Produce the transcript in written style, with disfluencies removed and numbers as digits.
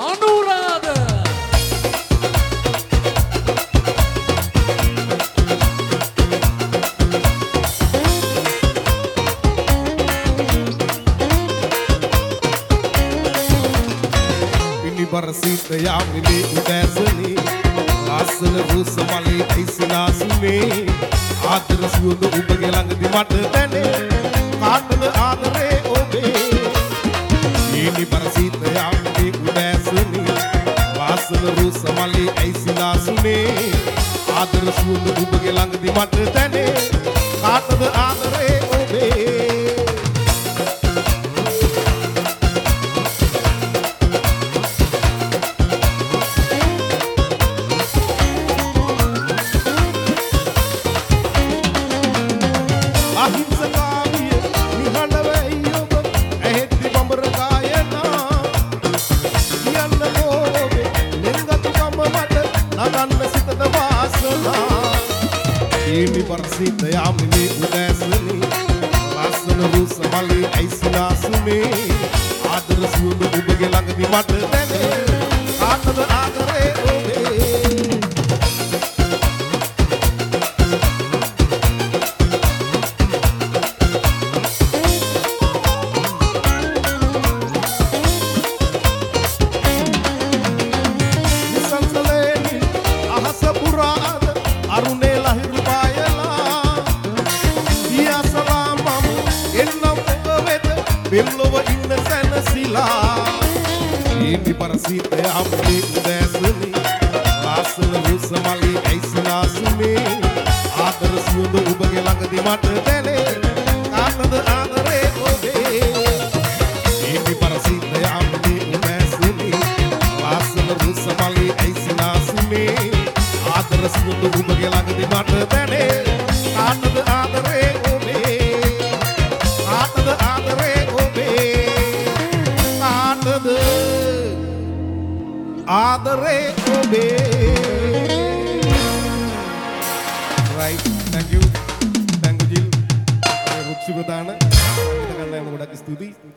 Anuradha Barasita yamini udasani lasana rusa mali aisinasune ආදර සුවඳ ඔබගේ ළඟදී මට දැනේ කාටද ආදරේ ඔබේ ඊනි බරසිත යම්මි උදෑසනි ලාසන රුස මලි ඇයිසිනාසුනේ ආදර සුවඳ ඔබගේ ළඟදී මට දැනේ කාටද ආදරේ ඔබේ Barasita yamini udasani lasana rusa mali aisinasune ආදර සුවඳ ඔබගේ ළඟදී මට දැනේ කාටද ආදරේ ඔබේ නිසංසලේනි අහස පුරාද අරුණේ Lahiru Belova inna sanasila Indi parasita yamni udasani lasana rusa mali aisinasune ආදර සුවඳ ඔබගේ ළඟදී මට දැනේ කාටද ආදරේ ඔබේ Indi parasita yamni udasani lasana rusa mali aisinasune ආදර සුවඳ ඔබගේ ළඟදී මට දැනේ කාටද ආදරේ ඔබේ කාටද ආදරේ ආදරේ ඔබේ right thank you Jill රුක්ෂි ප්‍රදාන සංගීත කණ්ඩායම ගොඩක් ස්තුතියි